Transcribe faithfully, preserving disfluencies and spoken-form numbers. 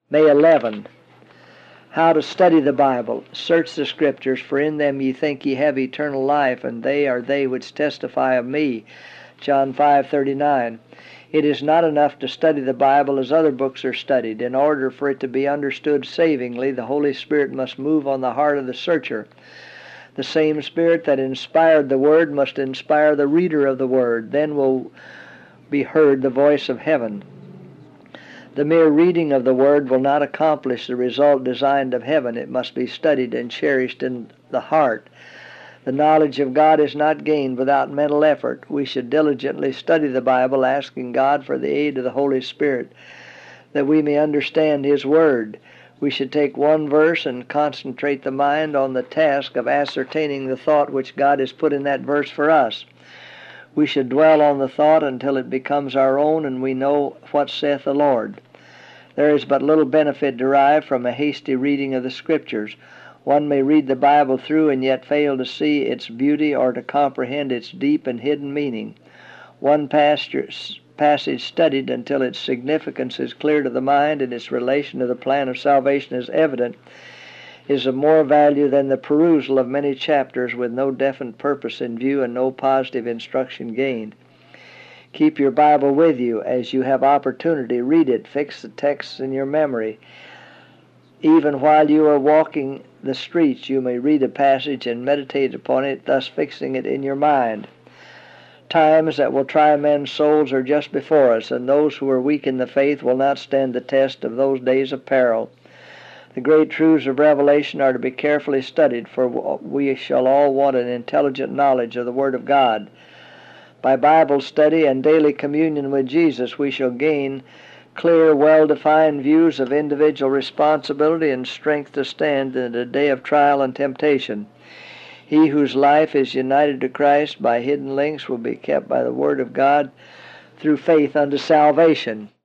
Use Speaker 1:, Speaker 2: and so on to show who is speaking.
Speaker 1: May eleventh. How to study the Bible. Search the Scriptures, for in them ye think ye have eternal life, and they are they which testify of me. John five thirty-nine. It is not enough to study the Bible as other books are studied. In order for it to be understood savingly, the Holy Spirit must move on the heart of the searcher. The same Spirit that inspired the Word must inspire the reader of the Word. Then will be heard the voice of heaven. The mere reading of the Word will not accomplish the result designed of heaven. It must be studied and cherished in the heart. The knowledge of God is not gained without mental effort. We should diligently study the Bible, asking God for the aid of the Holy Spirit, that we may understand His Word. We should take one verse and concentrate the mind on the task of ascertaining the thought which God has put in that verse for us. We should dwell on the thought until it becomes our own and we know what saith the Lord. There is but little benefit derived from a hasty reading of the Scriptures. One may read the Bible through and yet fail to see its beauty or to comprehend its deep and hidden meaning. One passage studied until its significance is clear to the mind and its relation to the plan of salvation is evident is of more value than the perusal of many chapters with no definite purpose in view and no positive instruction gained. Keep your Bible with you as you have opportunity. Read it. Fix the texts in your memory. Even while you are walking the streets, you may read a passage and meditate upon it, thus fixing it in your mind. Times that will try men's souls are just before us, and those who are weak in the faith will not stand the test of those days of peril. The great truths of Revelation are to be carefully studied, for we shall all want an intelligent knowledge of the Word of God. By Bible study and daily communion with Jesus, we shall gain clear, well-defined views of individual responsibility and strength to stand in a day of trial and temptation. He whose life is united to Christ by hidden links will be kept by the Word of God through faith unto salvation.